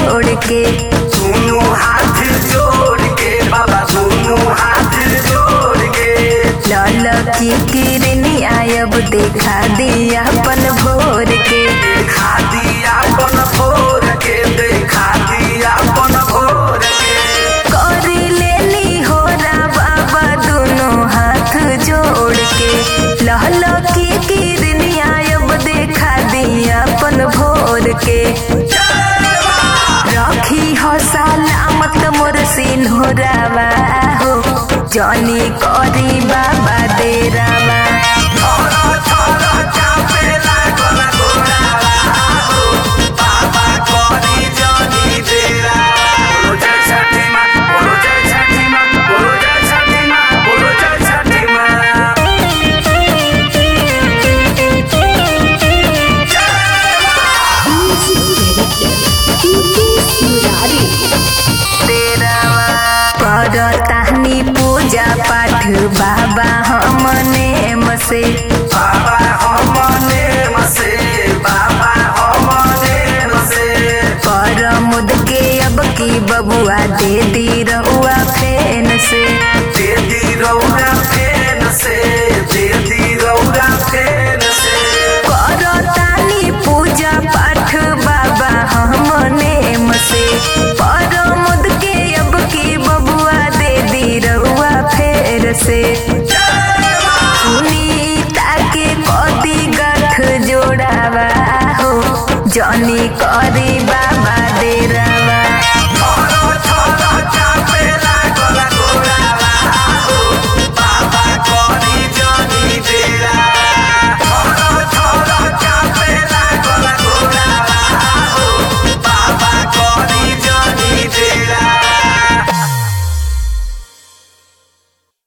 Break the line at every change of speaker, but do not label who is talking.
जोड़ के,
दोनों हाथ जोड़ के बाबा दोनों हाथ जोड़ के।
लाल की किरनी आयब देखा दिया अपन भोर के,
देखा दिया अपन भोर के, देखा दिया अपन भोर के।
करी लेनी हो रा बाबा दोनों हाथ जोड़ के, लाल की किरनी आयब देखा दिया अपन भोर के। रखी हो सलामत मोर सिन्होरावा हो, जानी करी बाबा डेरावा। करतानी पूजा पाठ बाबा हमने मसे,
बाबा हमने मसे, बाबा हमने मसे।
पर मुद के अब की बबुआ दे दी रहुआ फेन से,
दे दी रौरा फेन से, दे दी रौरा फेन से।
करतानी पूजा पाठ बाबा हमने मसे, पर मुद के अब की बबुआ दे दी रहुआ फेर से। सुनीता के कदी गठ जोड़ावा हो, जानी करी